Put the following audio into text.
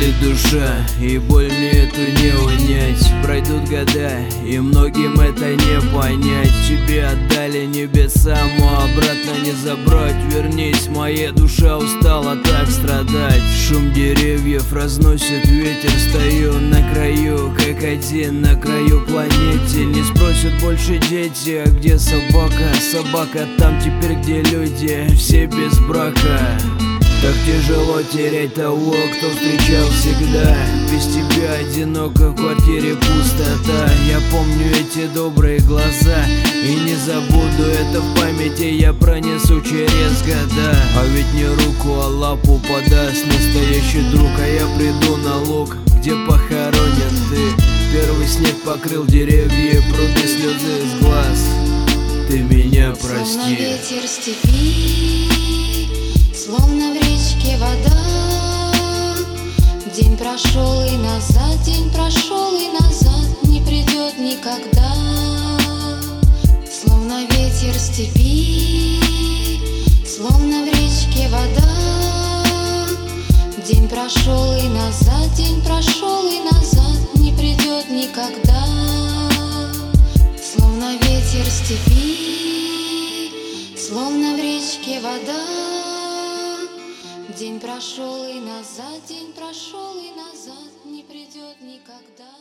болит душа, и боль мне эту не унять. Пройдут года, и многим это не понять. Тебе отдали небеса, но обратно не забрать. Вернись, моя душа устала так страдать. Шум деревьев разносит ветер, стою на краю, как один на краю планете. Не спросят больше дети, а где собака? Собака там теперь, где люди, все без брака. Так тяжело терять того, кто встречал всегда. Без тебя одиноко, в квартире пустота. Я помню эти добрые глаза и не забуду это в памяти, я пронесу через года. А ведь не руку, а лапу подаст настоящий друг. А я приду на луг, где похоронен ты. Первый снег покрыл деревья, пруды, слезы из глаз. Ты меня прости. Словно ветер степи, словно в речке вода. День прошел и назад, день прошел и назад не придет никогда. Словно ветер степи, словно в речке вода. День прошел и назад, день прошел и назад не придет никогда. Словно ветер степи, словно в речке вода. День прошел и назад, день прошел и назад не придет никогда.